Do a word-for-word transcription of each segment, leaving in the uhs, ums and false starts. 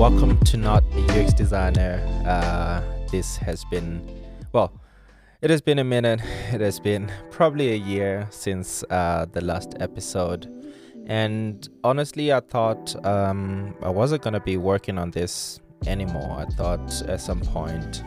welcome to Not a U X Designer. Uh, this has been, well, it has been a minute. It has been probably a year since uh, the last episode. And honestly, I thought um, I wasn't going to be working on this anymore. I thought at some point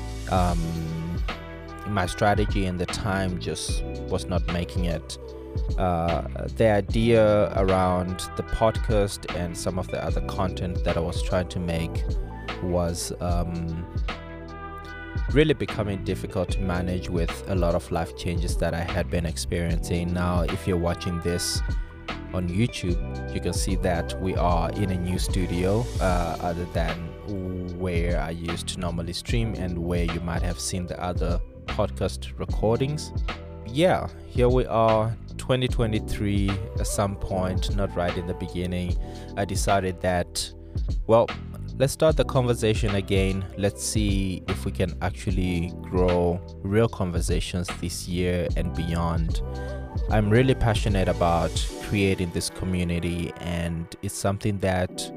um, my strategy and the time just was not making it. Uh, the idea around the podcast and some of the other content that I was trying to make was um, really becoming difficult to manage with a lot of life changes that I had been experiencing. Now, if you're watching this on YouTube, you can see that we are in a new studio uh, other than where I used to normally stream and where you might have seen the other podcast recordings. Yeah, here we are, twenty twenty-three. At some point, not right in the beginning, I decided that, well, let's start the conversation again. Let's see if we can actually grow real conversations this year and beyond. I'm really passionate about creating this community, and it's something that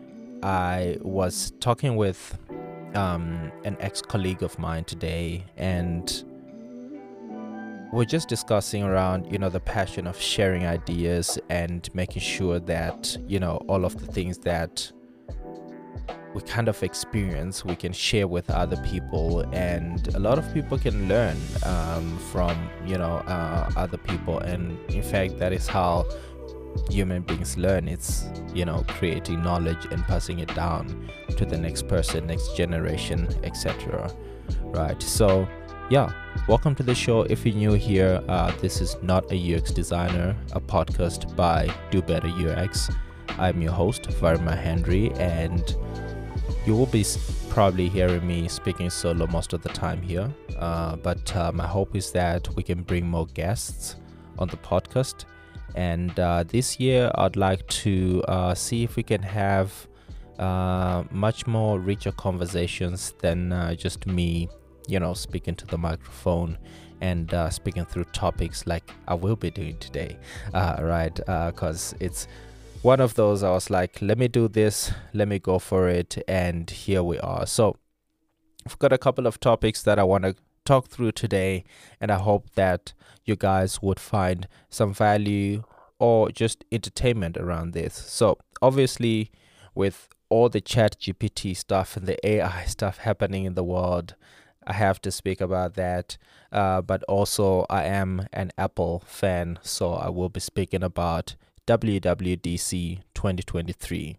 I was talking with um, an ex-colleague of mine today, and we're just discussing around, you know, the passion of sharing ideas and making sure that, you know, all of the things that we kind of experience, we can share with other people, and a lot of people can learn um, from, you know, uh, other people. And in fact, that is how human beings learn. It's, you know, creating knowledge and passing it down to the next person, next generation, et cetera. Right. So, yeah, welcome to the show. If you're new here, uh, this is Not a U X Designer, a podcast by Do Better U X. I'm your host, Varma Henry, and you will be probably hearing me speaking solo most of the time here. Uh, but uh, my hope is that we can bring more guests on the podcast. And uh, this year, I'd like to uh, see if we can have uh, much more richer conversations than uh, just me, you know, speaking to the microphone and uh, speaking through topics like I will be doing today, uh, right? Because uh, it's one of those, I was like, let me do this, let me go for it, and here we are. So I've got a couple of topics that I want to talk through today, and I hope that you guys would find some value or just entertainment around this. So obviously, with all the Chat G P T stuff and the A I stuff happening in the world, I have to speak about that, uh, but also I am an Apple fan, so I will be speaking about W W D C twenty twenty-three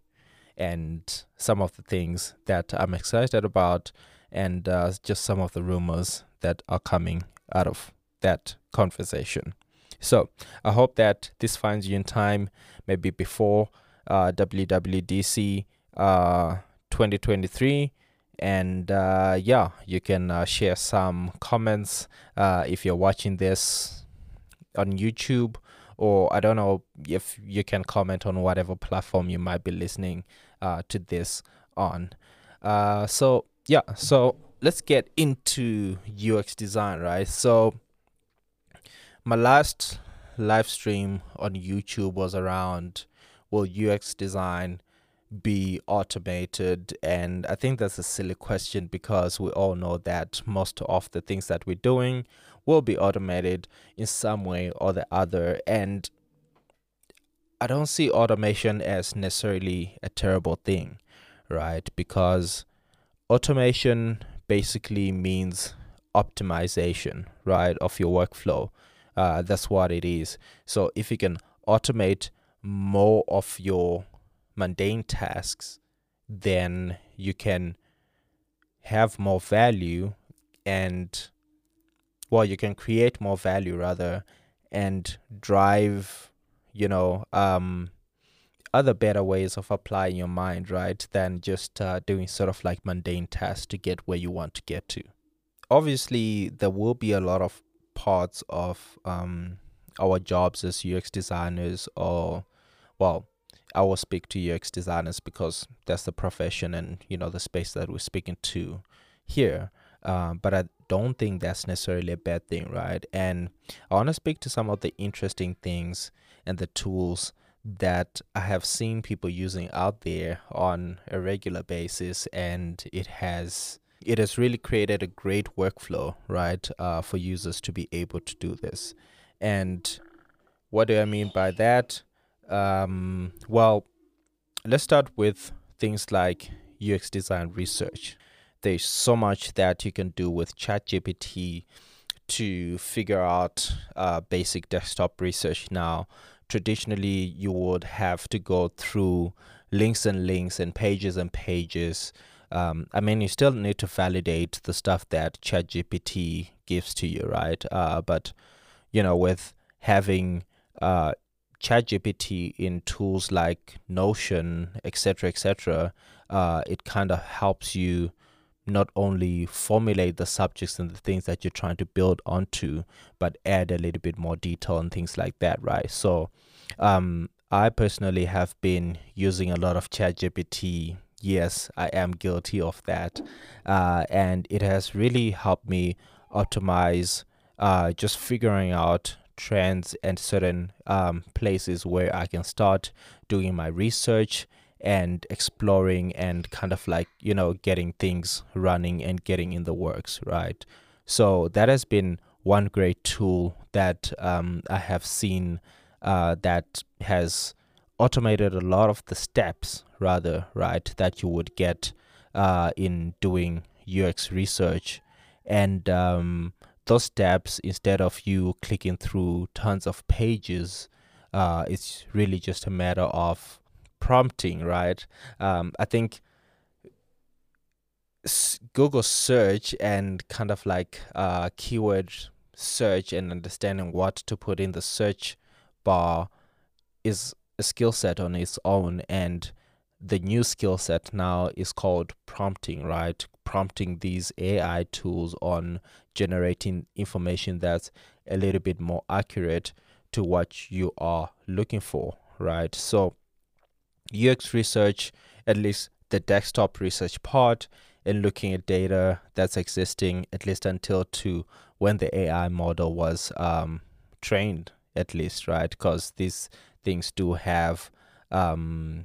and some of the things that I'm excited about, and uh, just some of the rumors that are coming out of that conversation. So I hope that this finds you in time, maybe before uh, W W D C uh, twenty twenty-three. And uh, yeah, you can uh, share some comments uh, if you're watching this on YouTube, or I don't know if you can comment on whatever platform you might be listening uh, to this on. Uh, so yeah, so let's get into U X design, right? So my last live stream on YouTube was around, will U X design be automated? And I think that's a silly question, because we all know that most of the things that we're doing will be automated in some way or the other. And I don't see automation as necessarily a terrible thing, right? Because automation basically means optimization, right, of your workflow. Uh, that's what it is. So if you can automate more of your mundane tasks, then you can have more value, and well, you can create more value rather, and drive, you know, um, other better ways of applying your mind, right, than just uh, doing sort of like mundane tasks to get where you want to get to. Obviously, there will be a lot of parts of um, our jobs as U X designers, or, well, I will speak to U X designers because that's the profession and, you know, the space that we're speaking to here. Um, but I don't think that's necessarily a bad thing, right? And I want to speak to some of the interesting things and the tools that I have seen people using out there on a regular basis, and it has it has really created a great workflow, right, uh, for users to be able to do this. And what do I mean by that? Um, well, let's start with things like U X design research. There's so much that you can do with ChatGPT to figure out uh, basic desktop research now. Traditionally, you would have to go through links and links and pages and pages. Um, I mean, you still need to validate the stuff that ChatGPT gives to you, right? Uh, but, you know, with having uh, ChatGPT in tools like Notion, et cetera, et cetera, uh, it kind of helps you not only formulate the subjects and the things that you're trying to build onto, but add a little bit more detail and things like that, right? So um, I personally have been using a lot of ChatGPT. Yes, I am guilty of that. Uh, and it has really helped me optimize uh, just figuring out trends and certain um, places where I can start doing my research and exploring and kind of like, you know, getting things running and getting in the works, right? So that has been one great tool that um, I have seen uh, that has automated a lot of the steps, rather, right, that you would get uh, in doing U X research. And um, those steps, instead of you clicking through tons of pages, uh, it's really just a matter of prompting, right? Um, I think s- Google search and kind of like uh, keyword search and understanding what to put in the search bar is a skill set on its own. And the new skill set now is called prompting, right? Prompting these A I tools on generating information that's a little bit more accurate to what you are looking for, right? So U X research, at least the desktop research part, and looking at data that's existing, at least until to when the A I model was um, trained, at least, right? Because these things do have um,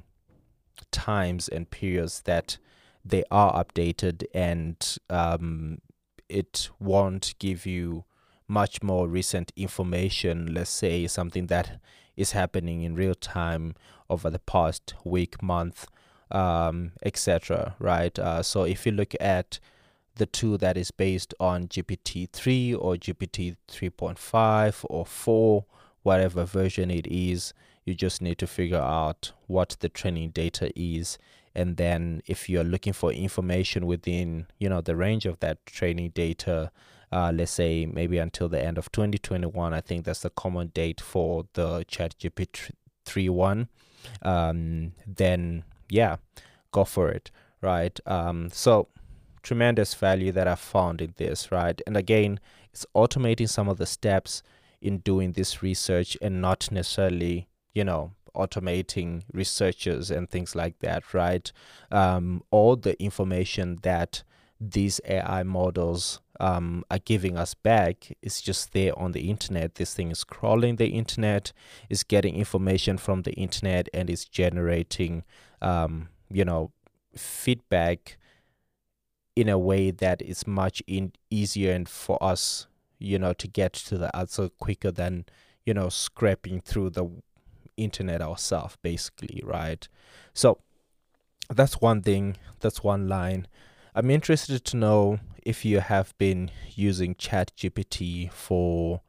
times and periods that they are updated, and um, it won't give you much more recent information, let's say something that is happening in real time over the past week, month, um, et cetera. Right? Uh, so if you look at the tool that is based on G P T three or G P T three point five or four, whatever version it is, you just need to figure out what the training data is. And then if you're looking for information within, you know, the range of that training data, uh, let's say maybe until the end of twenty twenty-one, I think that's the common date for the ChatGPT three point one, um, then yeah, go for it, right? Um, so tremendous value that I found in this, right? And again, it's automating some of the steps in doing this research and not necessarily, you know, automating researchers and things like that, right? Um, all the information that these A I models um, are giving us back is just there on the internet. This thing is crawling the internet, is getting information from the internet, and is generating, um, you know, feedback in a way that is much in easier and for us, you know, to get to the answer quicker than, you know, scraping through the internet ourselves, basically, right? So that's one thing, that's one line. I'm interested to know if you have been using ChatGPT for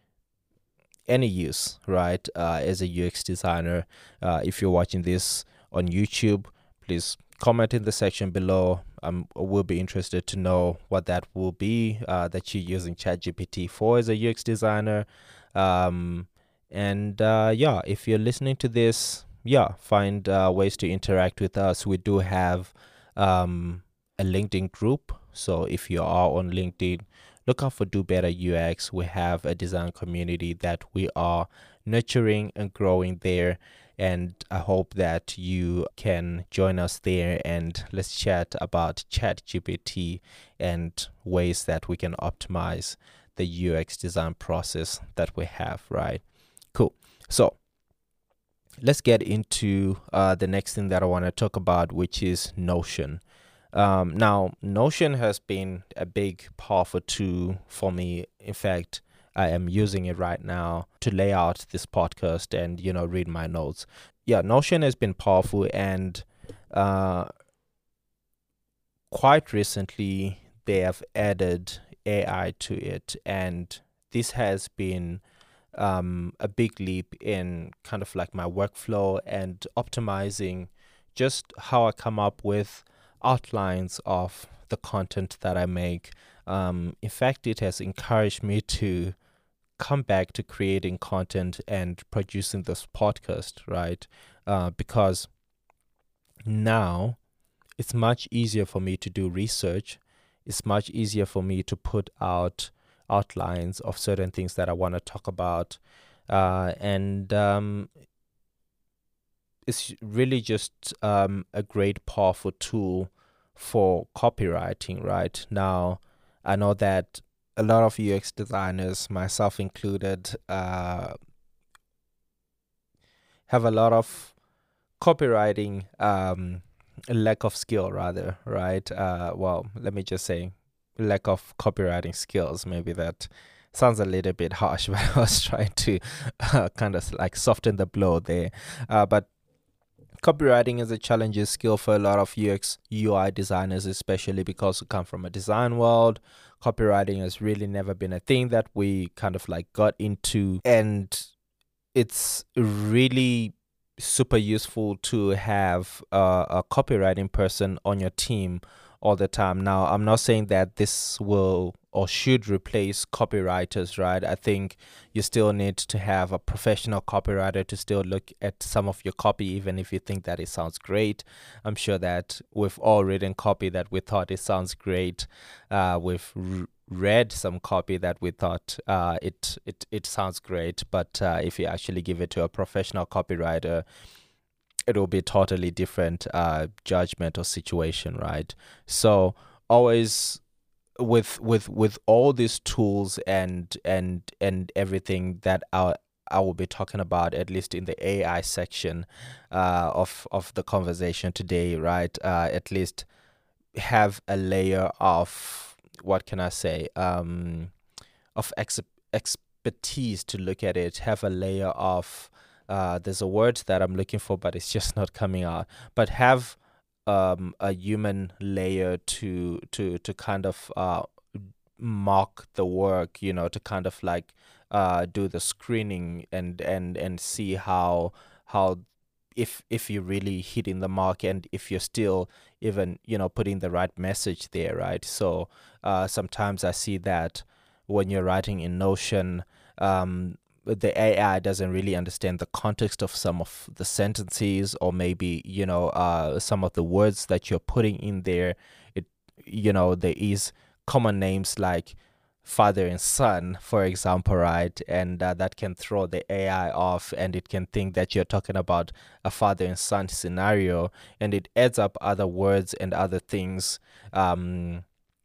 any use, right? Uh, as a U X designer, uh, if you're watching this on YouTube, please comment in the section below. Um, we'll be interested to know what that will be uh, that you're using ChatGPT for as a U X designer. Um, and uh, yeah, if you're listening to this, yeah, find uh, ways to interact with us. We do have um, a LinkedIn group. So if you are on LinkedIn, look out for Do Better U X. We have a design community that we are nurturing and growing there. And I hope that you can join us there and let's chat about ChatGPT and ways that we can optimize the U X design process that we have, right? Cool. So let's get into uh, the next thing that I want to talk about, which is Notion. Um, now, Notion has been a big, powerful tool for me. In fact, I am using it right now to lay out this podcast and, you know, read my notes. Yeah, Notion has been powerful, and uh, quite recently they have added A I to it, and this has been um, a big leap in kind of like my workflow and optimizing just how I come up with outlines of the content that I make. Um, in fact, it has encouraged me to come back to creating content and producing this podcast, right? Uh, because now it's much easier for me to do research. It's much easier for me to put out outlines of certain things that I want to talk about. Uh, and um, it's really just um, a great, powerful tool for copywriting, right? Now, I know that a lot of U X designers, myself included, uh, have a lot of copywriting um, lack of skill, rather, right? Uh, well, let me just say lack of copywriting skills. Maybe that sounds a little bit harsh, but I was trying to uh, kind of like soften the blow there. Uh, but copywriting is a challenging skill for a lot of U X U I designers, especially because we come from a design world. Copywriting has really never been a thing that we kind of like got into, and it's really super useful to have uh, a copywriting person on your team all the time. Now, I'm not saying that this will or should replace copywriters, right? I think you still need to have a professional copywriter to still look at some of your copy, even if you think that it sounds great. I'm sure that we've all written copy that we thought it sounds great. Uh, we've r- read some copy that we thought uh, it, it, it sounds great. But uh, if you actually give it to a professional copywriter, it will be totally different uh, judgment or situation, right? So always with with with all these tools and and and everything that I I will be talking about, at least in the A I section uh, of of the conversation today, right? Uh, at least have a layer of, what can I say, um, of ex- expertise to look at it. Have a layer of uh, there's a word that I'm looking for, but it's just not coming out. But have um, a human layer to to to kind of uh, mark the work, you know, to kind of like uh, do the screening and and and see how how if if you're really hitting the mark, and if you're still even, you know, putting the right message there, right? So uh, sometimes I see that when you're writing in Notion, um, the A I doesn't really understand the context of some of the sentences, or maybe, you know, uh, some of the words that you're putting in there. It, you know, there is common names like father and son, for example, right? And uh, that can throw the A I off, and it can think that you're talking about a father and son scenario, and it adds up other words and other things um,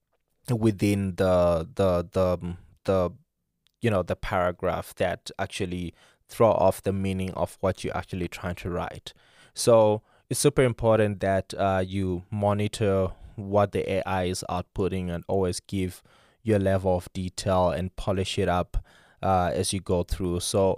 within the the the the you know the paragraph that actually throw off the meaning of what you're actually trying to write. So it's super important that uh, you monitor what the A I is outputting, and always give your level of detail and polish it up uh, as you go through. So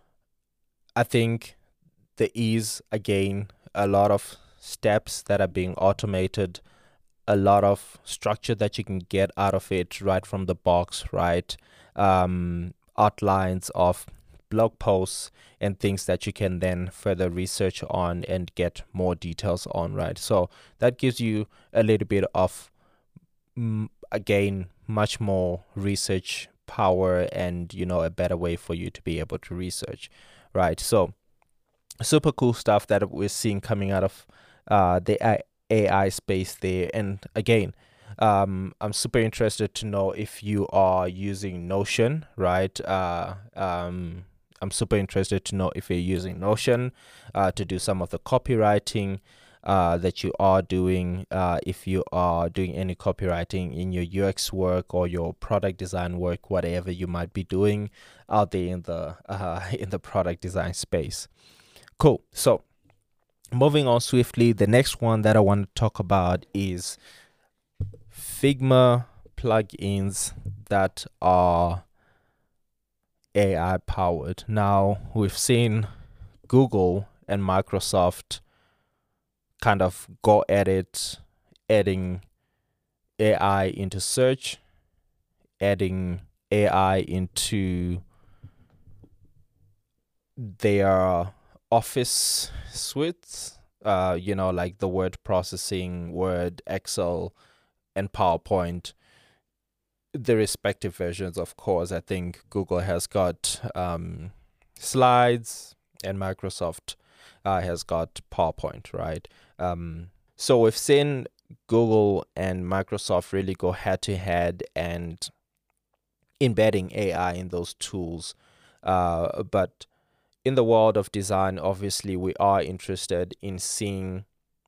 I think there is, again, a lot of steps that are being automated, a lot of structure that you can get out of it right from the box, right? Um, outlines of blog posts and things that you can then further research on and get more details on, right? So that gives you a little bit of, mm, again, much more research power, and, you know, a better way for you to be able to research, right? So super cool stuff that we're seeing coming out of uh, the A I space there. And again, um, I'm super interested to know if you are using Notion, right? Uh, um, I'm super interested to know if you're using Notion uh, to do some of the copywriting uh, that you are doing. Uh, if you are doing any copywriting in your U X work or your product design work, whatever you might be doing out there in the uh, in the product design space. Cool. So moving on swiftly, the next one that I want to talk about is Figma plugins that are A I powered. Now, we've seen Google and Microsoft kind of go at it, adding A I into search, adding A I into their Office suites, uh, you know, like the word processing, Word, Excel, and PowerPoint, the respective versions, of course. I think Google has got um, Slides and Microsoft uh, has got PowerPoint, right? Um, so we've seen Google and Microsoft really go head to head and embedding A I in those tools. Uh, but in the world of design, obviously, we are interested in seeing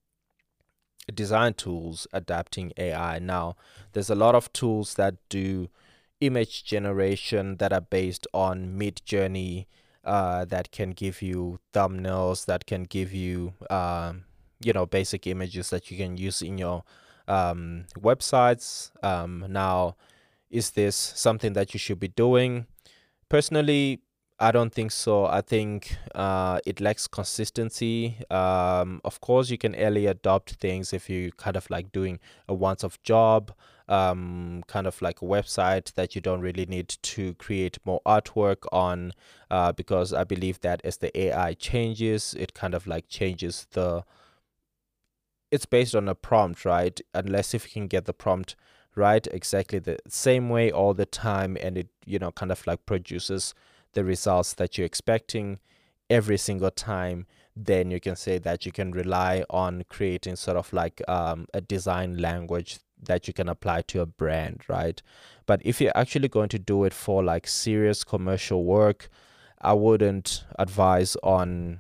design tools adapting A I. Now, there's a lot of tools that do image generation that are based on Midjourney, uh, that can give you thumbnails, that can give you, um, you know, basic images that you can use in your um, websites. Um, now, is this something that you should be doing? Personally, I don't think so. I think uh, it lacks consistency. Um, of course, you can early adopt things if you kind of like doing a once-off job, um, kind of like a website that you don't really need to create more artwork on, uh, because I believe that as the A I changes, it kind of like changes the. It's based on a prompt, right? Unless if you can get the prompt right exactly the same way all the time, and it, you know, kind of like produces the results that you're expecting every single time, then you can say that you can rely on creating sort of like um, a design language that you can apply to a brand, right? But if you're actually going to do it for like serious commercial work, I wouldn't advise on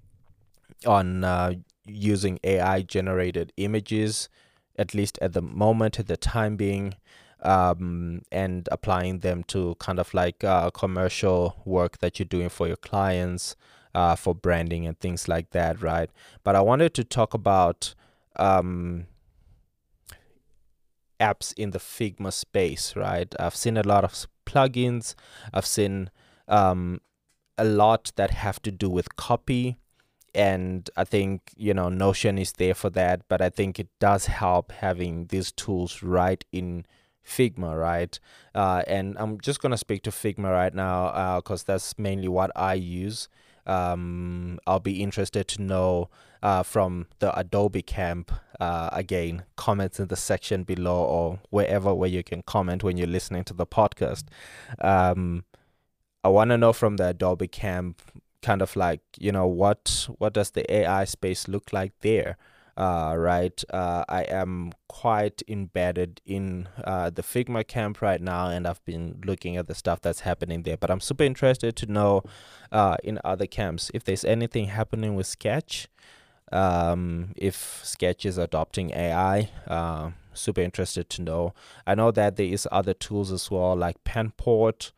on uh, using A I generated images, at least at the moment, at the time being. Um, and applying them to kind of like uh, commercial work that you're doing for your clients, uh, for branding and things like that, right? But I wanted to talk about um, apps in the Figma space, right? I've seen a lot of plugins. I've seen um, a lot that have to do with copy. And I think, you know, Notion is there for that. But I think it does help having these tools right in Figma, right? Uh, and I'm just going to speak to Figma right now because uh, that's mainly what I use. Um, I'll be interested to know uh, from the Adobe camp, uh, again, comments in the section below or wherever where you can comment when you're listening to the podcast. Um, I want to know from the Adobe camp, kind of like, you know, what what does the A I space look like there? Uh, right. Uh, I am quite embedded in uh, the Figma camp right now, and I've been looking at the stuff that's happening there. But I'm super interested to know uh, in other camps if there's anything happening with Sketch, um, if Sketch is adopting A I. Uh, super interested to know. I know that there is other tools as well, like Penport,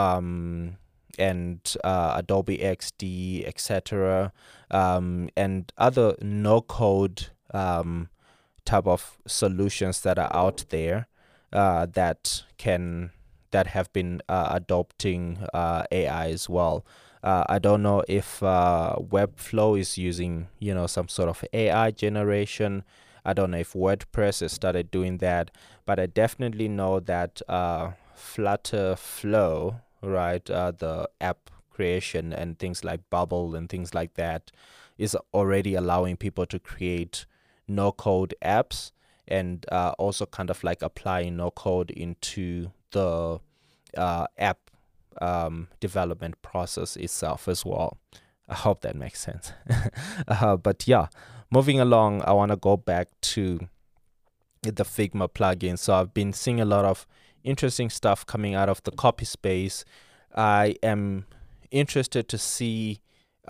um, and uh, Adobe X D, et cetera, um, and other no-code um, type of solutions that are out there uh, that can that have been uh, adopting uh, A I as well. Uh, I don't know if uh, Webflow is using, you know, some sort of A I generation. I don't know if WordPress has started doing that, but I definitely know that uh, Flutterflow, right, uh, the app creation and things like Bubble and things like that, is already allowing people to create no-code apps and uh, also kind of like applying no-code into the uh, app um, development process itself as well. I hope that makes sense. uh, but yeah, moving along, I want to go back to the Figma plugin. So I've been seeing a lot of interesting stuff coming out of the copy space. I am interested to see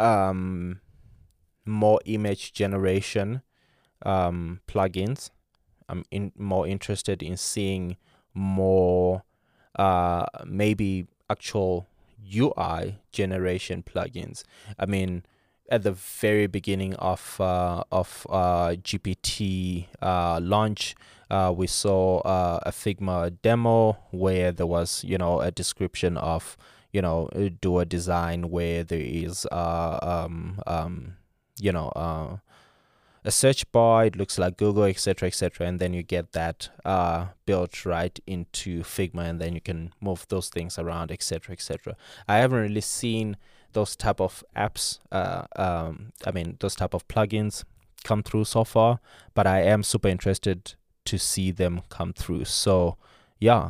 um, more image generation um, plugins. I'm in, more interested in seeing more uh, maybe actual U I generation plugins. I mean, at the very beginning of uh, of uh, G P T uh, launch, uh, we saw uh, a Figma demo where there was, you know, a description of, you know, do a design where there is, uh, um, um, you know, uh, a search bar. It looks like Google, et cetera, et cetera, and then you get that uh, built right into Figma, and then you can move those things around, et cetera, et cetera. I haven't really seen those type of apps, uh, um, I mean, those type of plugins come through so far, but I am super interested to see them come through. So yeah,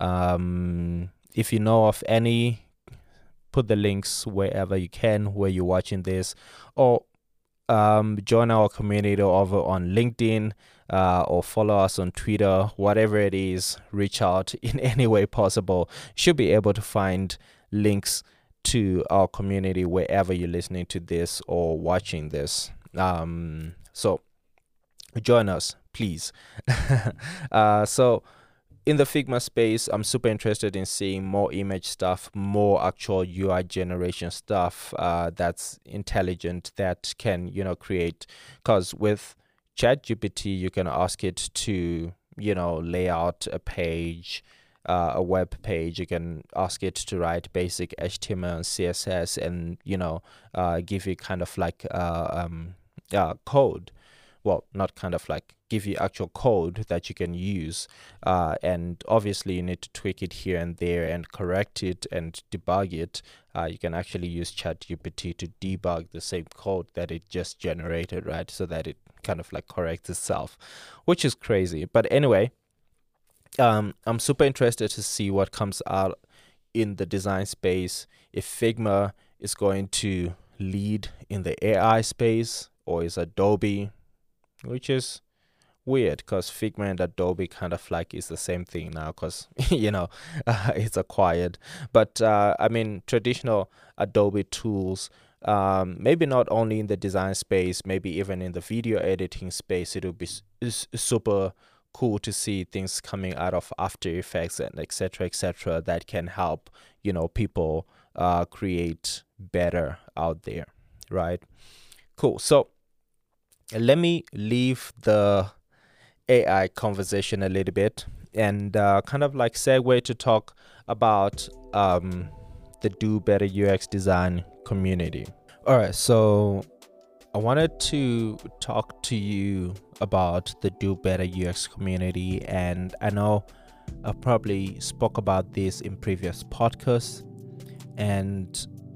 um, if you know of any, put the links wherever you can, where you're watching this, or um, join our community over on LinkedIn, uh, or follow us on Twitter, whatever it is, reach out in any way possible. You should be able to find links to our community wherever you're listening to this or watching this. Um, so join us, please. uh, so in the Figma space, I'm super interested in seeing more image stuff, more actual U I generation stuff uh, that's intelligent, that can, you know, create, because with ChatGPT, you can ask it to, you know, lay out a page, Uh, a web page. You can ask it to write basic H T M L and C S S, and, you know, uh, give you kind of like uh, um, uh, code. Well, not kind of like, give you actual code that you can use. Uh, and obviously you need to tweak it here and there and correct it and debug it. Uh, you can actually use ChatGPT to debug the same code that it just generated, right? So that it kind of like corrects itself, which is crazy. But anyway, Um, I'm super interested to see what comes out in the design space, if Figma is going to lead in the A I space, or is Adobe, which is weird because Figma and Adobe kind of like is the same thing now, because, you know, uh, it's acquired. But uh, I mean, traditional Adobe tools, um, maybe not only in the design space, maybe even in the video editing space, it would be s- super cool to see things coming out of After Effects and et cetera, et cetera, that can help, you know, people uh, create better out there, right? Cool. So let me leave the A I conversation a little bit and uh, kind of like segue to talk about um, the Do Better U X Design community. All right, so I wanted to talk to you about the Do Better U X community, and I know I probably spoke about this in previous podcasts, and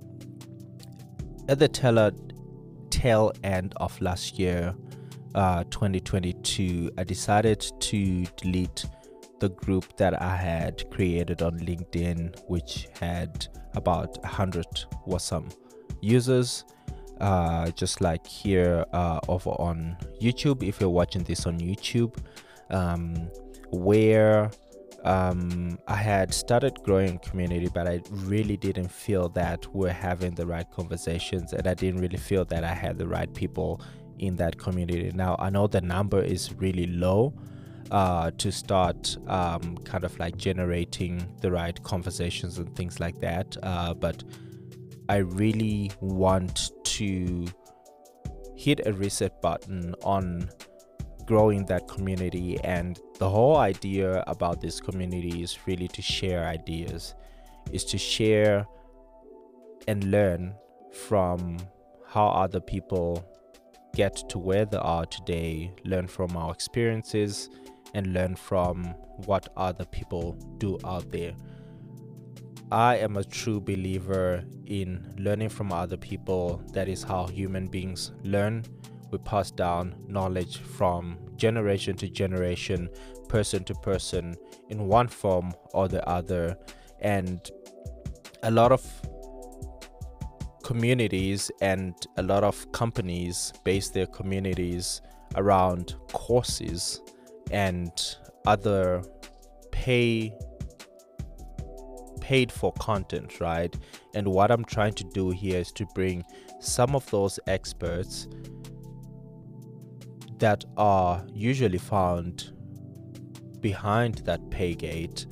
at the tail, tail end of last year, uh, twenty twenty-two, I decided to delete the group that I had created on LinkedIn, which had about one hundred or some users. Uh, just like here uh, over on YouTube, if you're watching this on YouTube, um, where um, I had started growing community, but I really didn't feel that we're having the right conversations, and I didn't really feel that I had the right people in that community. Now, I know the number is really low uh, to start um, kind of like generating the right conversations and things like that, uh, but I really want to hit a reset button on growing that community. And the whole idea about this community is really to share ideas, is to share and learn from how other people get to where they are today, learn from our experiences, and learn from what other people do out there. I am a true believer in learning from other people. That is how human beings learn. We pass down knowledge from generation to generation, person to person, in one form or the other. And a lot of communities and a lot of companies base their communities around courses and other pay paid for content, right? And what I'm trying to do here is to bring some of those experts that are usually found behind that pay gate,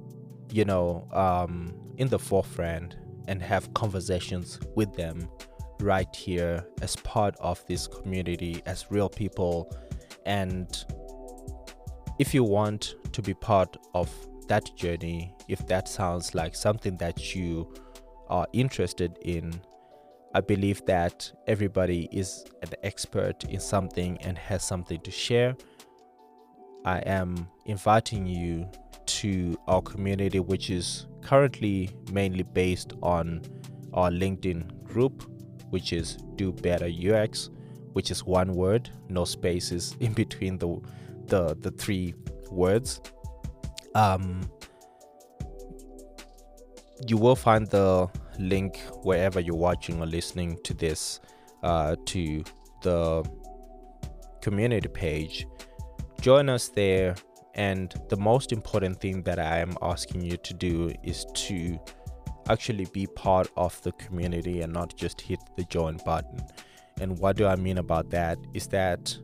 you know, um, in the forefront, and have conversations with them right here as part of this community, as real people. And if you want to be part of that journey, if that sounds like something that you are interested in, I believe that everybody is an expert in something and has something to share. I am inviting you to our community, which is currently mainly based on our LinkedIn group, which is Do Better U X, which is one word, no spaces in between the the, the three words. Um, you will find the link wherever you're watching or listening to this, uh, to the community page. Join us there, and the most important thing that I am asking you to do is to actually be part of the community and not just hit the join button. And what do I mean about that is that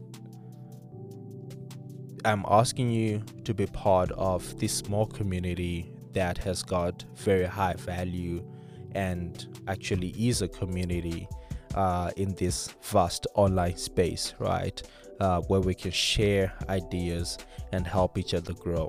I'm asking you to be part of this small community that has got very high value and actually is a community uh, in this vast online space, right? Uh, where we can share ideas and help each other grow.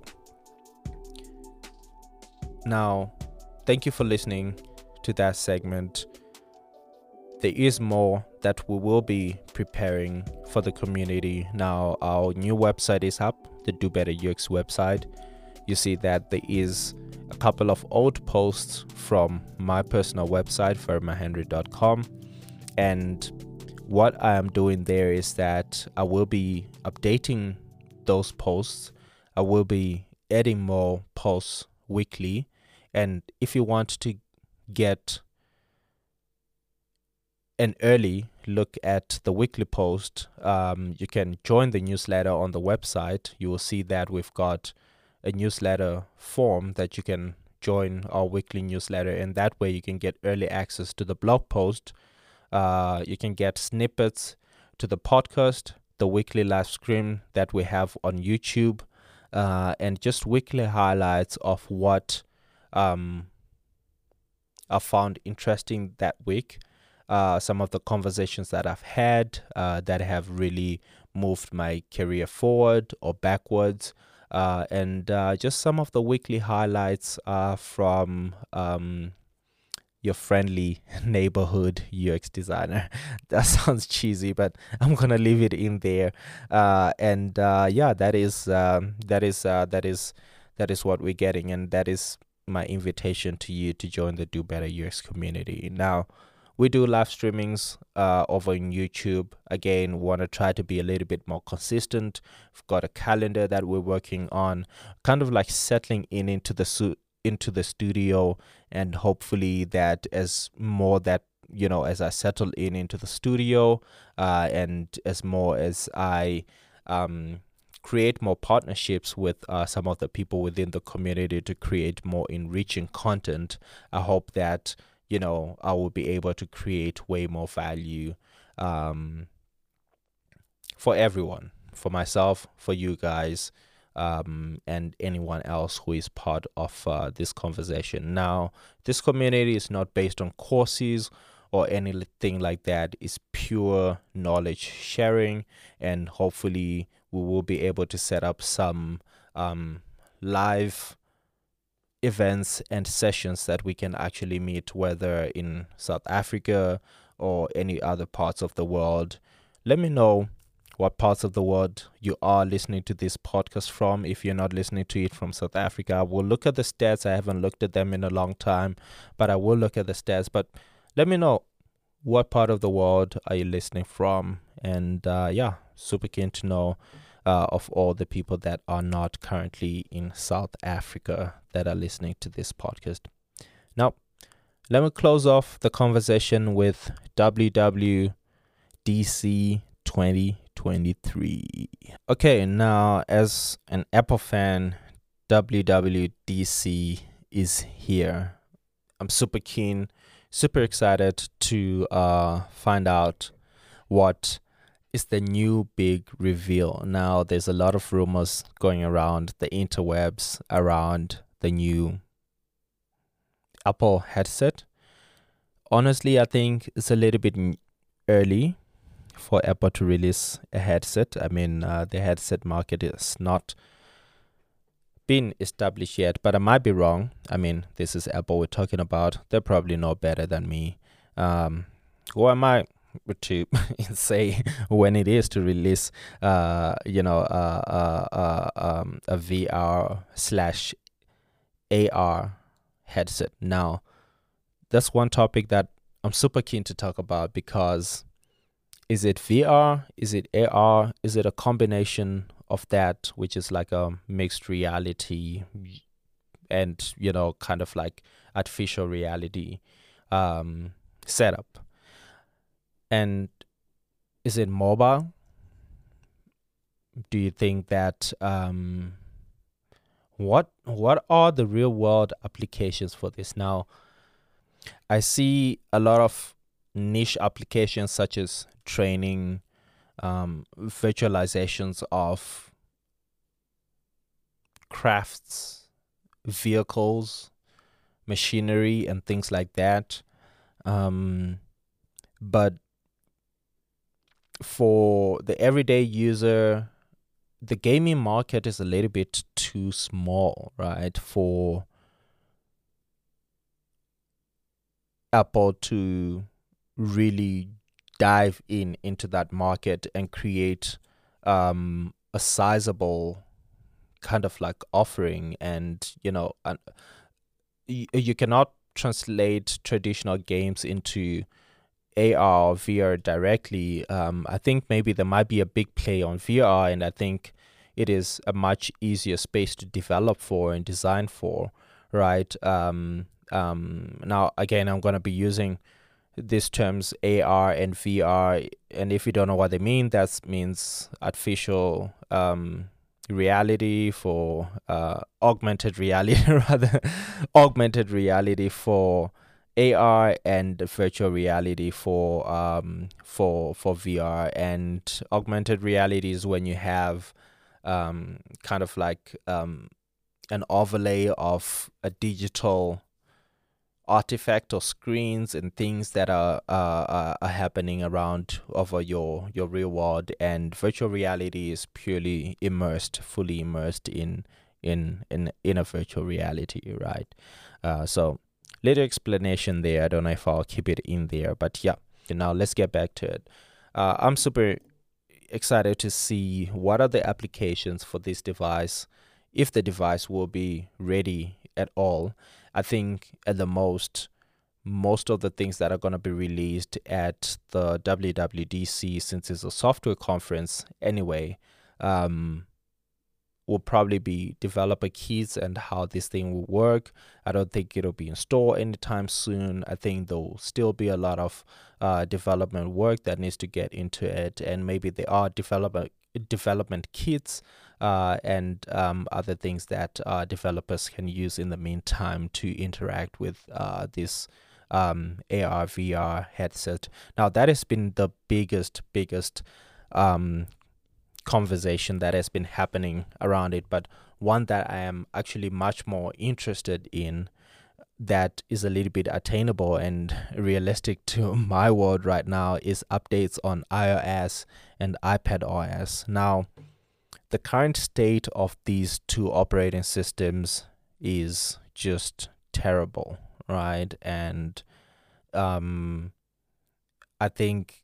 Now, thank you for listening to that segment. There is more that we will be preparing for the community. Now, our new website is up, the Do Better U X website. You see that there is a couple of old posts from my personal website, verma henry dot com. And what I am doing there is that I will be updating those posts. I will be adding more posts weekly. And if you want to get an early look at the weekly post, um, you can join the newsletter on the website. You will see that we've got a newsletter form that you can join our weekly newsletter, and that way you can get early access to the blog post. Uh, you can get snippets to the podcast, the weekly live stream that we have on YouTube, uh, and just weekly highlights of what um, I found interesting that week. Uh, some of the conversations that I've had uh, that have really moved my career forward or backwards, uh, and uh, just some of the weekly highlights uh, from um, your friendly neighborhood U X designer. That sounds cheesy, but I'm gonna leave it in there. Uh, and uh, yeah, that is um, that is uh, that is that is what we're getting, and that is my invitation to you to join the Do Better U X community. Now, we do live streamings uh, over on YouTube. Again, want to try to be a little bit more consistent. We've got a calendar that we're working on, kind of like settling in into the su- into the studio, and hopefully that as more that, you know, as I settle in into the studio, uh, and as more as I um, create more partnerships with uh, some of the people within the community to create more enriching content, I hope that, you know, I will be able to create way more value um, for everyone, for myself, for you guys, um, and anyone else who is part of uh, this conversation. Now, this community is not based on courses or anything like that. It's pure knowledge sharing, and hopefully we will be able to set up some um, live events and sessions that we can actually meet, whether in South Africa or any other parts of the world. Let me know what parts of the world you are listening to this podcast from. If you're not listening to it from South Africa, we'll look at the stats. I haven't looked at them in a long time, but I will look at the stats. But let me know, what part of the world are you listening from? And uh, yeah, super keen to know Uh, of all the people that are not currently in South Africa that are listening to this podcast. Now, let me close off the conversation with W W D C twenty twenty-three. Okay, now as an Apple fan, W W D C is here. I'm super keen, super excited to uh, find out what is the new big reveal. Now, there's a lot of rumors going around the interwebs around the new Apple headset. honestly, I think it's a little bit n- early for Apple to release a headset. I mean, uh, the headset market is not been established yet, but I might be wrong. I mean, this is Apple we're talking about. They probably know better than me. Um, who am I to say when it is to release, uh, you know, uh, uh, uh, um, a V R slash A R headset? Now, that's one topic that I'm super keen to talk about because is it V R? Is it A R? Is it a combination of that, which is like a mixed reality and, you know, kind of like artificial reality um, setup? And is it mobile? Do you think that um, what what are the real world applications for this? Now, I see a lot of niche applications such as training, um, virtualizations of crafts, vehicles, machinery, and things like that. Um, but for the everyday user, the gaming market is a little bit too small, right? For Apple to really dive in into that market and create um, a sizable kind of like offering. And you know, uh, y- you cannot translate traditional games into A R or V R directly. Um, I think maybe there might be a big play on V R, and I think it is a much easier space to develop for and design for, right? Um, um, now, again, I'm going to be using these terms A R and V R, and if you don't know what they mean, that means artificial um, reality for uh, augmented reality, rather, augmented reality for A R, and virtual reality for um for for V R. And augmented reality is when you have um kind of like um an overlay of a digital artifact or screens and things that are uh, are, are happening around over your your real world. And virtual reality is purely immersed, fully immersed in in in in a virtual reality, right? Uh, so little explanation there. I don't know if I'll keep it in there, but yeah. Now let's get back to it. Uh, I'm super excited to see what are the applications for this device, if the device will be ready at all. I think at the most, most of the things that are going to be released at the W W D C, since it's a software conference anyway, um, will probably be developer kits and how this thing will work. I don't think it'll be installed anytime soon. I think there'll still be a lot of uh, development work that needs to get into it, and maybe there are development development kits uh, and um, other things that uh, developers can use in the meantime to interact with uh, this um, A R V R headset. Now that has been the biggest biggest um, conversation that has been happening around it, but one that I am actually much more interested in, that is a little bit attainable and realistic to my world right now, is updates on iOS and iPadOS. Now, the current state of these two operating systems is just terrible, right? And um, I think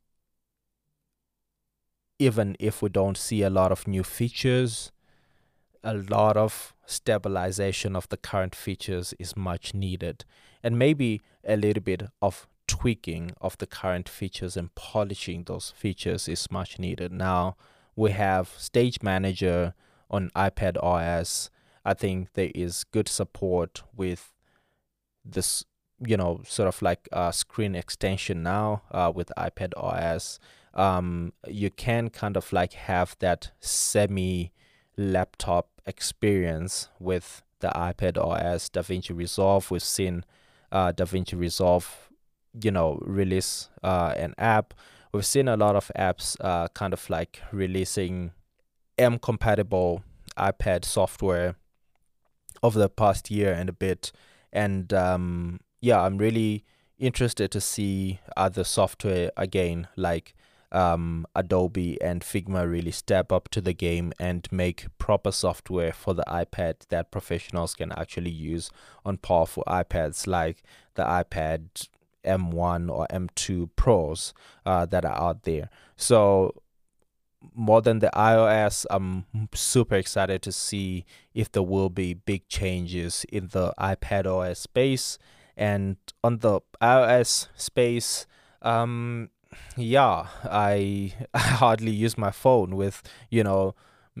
even if we don't see a lot of new features, a lot of stabilization of the current features is much needed, and maybe a little bit of tweaking of the current features and polishing those features is much needed. Now we have Stage Manager on iPadOS. I think there is good support with this, you know, sort of like a screen extension now uh, with iPadOS. Um, you can kind of like have that semi laptop experience with the iPadOS DaVinci Resolve. We've seen uh, DaVinci Resolve, you know, release uh, an app. We've seen a lot of apps uh, kind of like releasing M compatible iPad software over the past year and a bit. And um, yeah, I'm really interested to see other software again, like um, Adobe and Figma, really step up to the game and make proper software for the iPad that professionals can actually use on powerful iPads like the iPad M one or M two Pros uh, that are out there. So more than the iOS, I'm super excited to see if there will be big changes in the iPadOS space. And on the iOS space, um, yeah, I, I hardly use my phone, with, you know,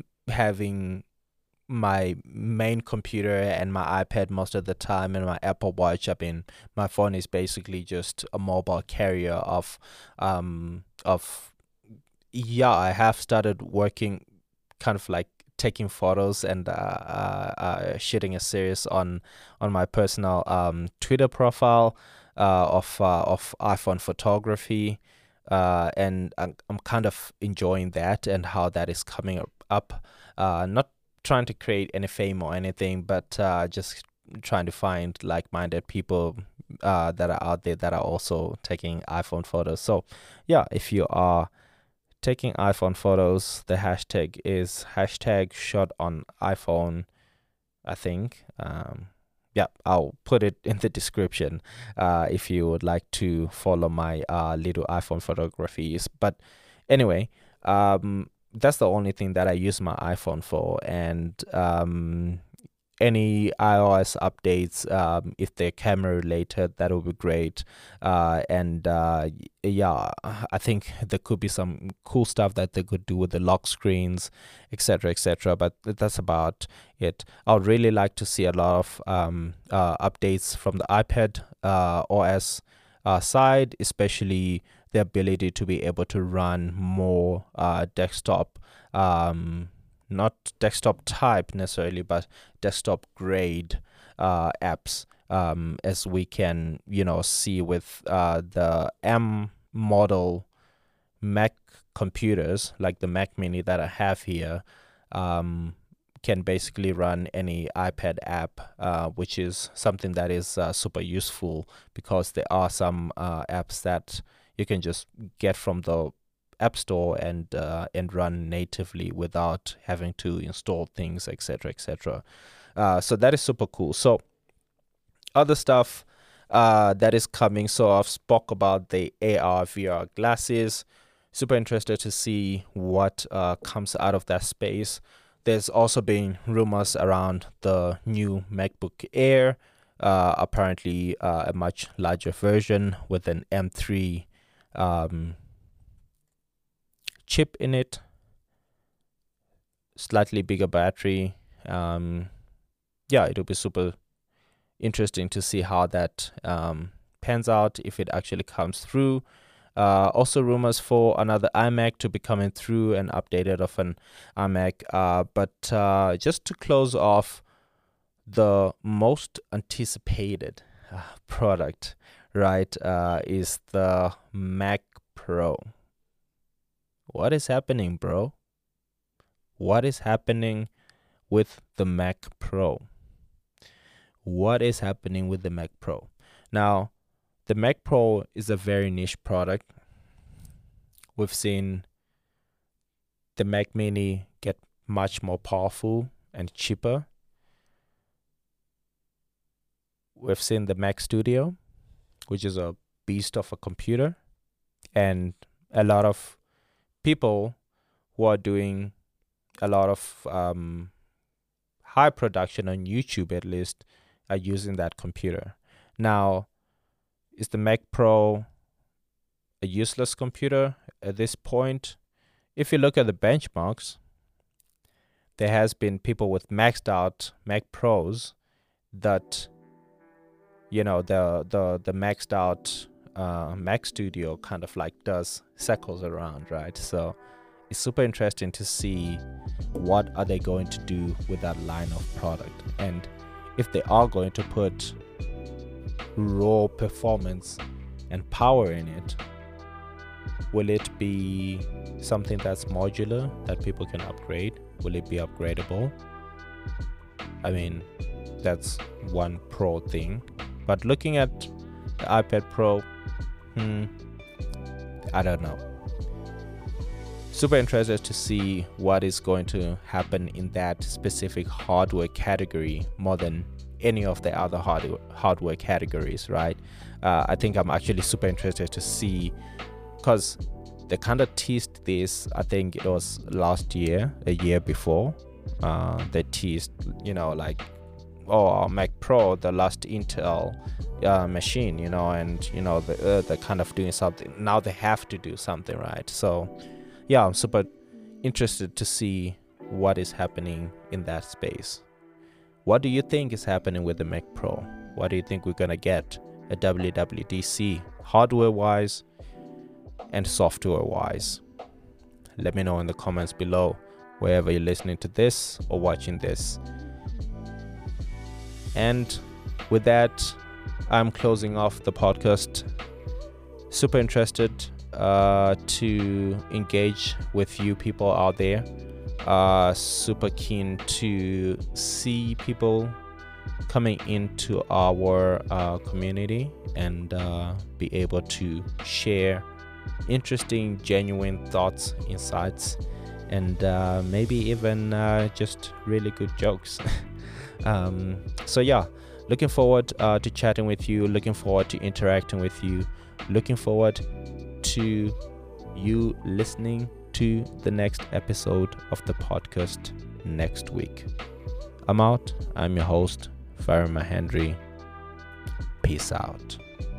having my main computer and my iPad most of the time, and my Apple Watch. I mean, my phone is basically just a mobile carrier of, um, of, yeah, I have started working, kind of like taking photos and uh, uh, uh, shooting a series on on my personal um, Twitter profile uh, of uh, of iPhone photography, uh, and I'm, I'm kind of enjoying that and how that is coming up. Uh, not trying to create any fame or anything, but uh, just trying to find like-minded people uh, that are out there that are also taking iPhone photos. So, yeah, if you are taking iPhone photos, the hashtag is hashtag shot on iPhone, I think. Um, yeah, I'll put it in the description uh, if you would like to follow my uh, little iPhone photographies. But anyway, um, that's the only thing that I use my iPhone for. And um, any iOS updates, um, if they're camera related, that would be great. Uh, and uh, yeah, I think there could be some cool stuff that they could do with the lock screens, et cetera, et cetera. But that's about it. I would really like to see a lot of um, uh, updates from the iPad uh, O S uh, side, especially the ability to be able to run more uh, desktop um not desktop type necessarily, but desktop grade uh, apps, um, as we can, you know, see with uh, the M model Mac computers, like the Mac Mini that I have here, um, can basically run any iPad app, uh, which is something that is uh, super useful, because there are some uh, apps that you can just get from the App Store and uh, and run natively without having to install things, et cetera, et cetera. Uh, so that is super cool. So other stuff uh, that is coming. So I've spoke about the A R V R glasses. Super interested to see what uh, comes out of that space. There's also been rumors around the new MacBook Air, uh, apparently uh, a much larger version with an M three um, chip in it, slightly bigger battery. Um, yeah, it'll be super interesting to see how that um, pans out, if it actually comes through. Uh, also rumors for another iMac to be coming through, and updated of an iMac. Uh, but uh, just to close off, the most anticipated uh, product, right, uh, is the Mac Pro. What is happening, bro? What is happening with the Mac Pro? What is happening with the Mac Pro? Now, the Mac Pro is a very niche product. We've seen the Mac Mini get much more powerful and cheaper. We've seen the Mac Studio, which is a beast of a computer, and a lot of people who are doing a lot of um, high production on YouTube, at least, are using that computer. Now, is the Mac Pro a useless computer at this point? If you look at the benchmarks, there has been people with maxed out Mac Pros that, you know, the the the maxed out uh, Mac Studio kind of like does circles around, right? So it's super interesting to see what are they going to do with that line of product, and if they are going to put raw performance and power in it, will it be something that's modular that people can upgrade? Will it be upgradable? I mean, that's one pro thing. But looking at The iPad Pro, hmm, I don't know. Super interested to see what is going to happen in that specific hardware category more than any of the other hardware hardware categories, right? Uh, I think I'm actually super interested to see, because they kind of teased this, I think it was last year, a year before. Uh, they teased, you know, like, oh, our Mac Pro, the last Intel uh, machine, you know, and, you know, the, uh, they're kind of doing something. Now they have to do something, right? So, yeah, I'm super interested to see what is happening in that space. What do you think is happening with the Mac Pro? What do you think we're going to get at W W D C, hardware-wise and software-wise? Let me know in the comments below, wherever you're listening to this or watching this. And with that, I'm closing off the podcast. Super interested uh, to engage with you people out there. Uh, super keen to see people coming into our uh, community and uh, be able to share interesting, genuine thoughts, insights, and uh, maybe even uh, just really good jokes. um, so yeah, looking forward uh, to chatting with you, looking forward to interacting with you, looking forward to you listening to the next episode of the podcast next week. I'm out. I'm your host, Farah Mahendry. Peace out.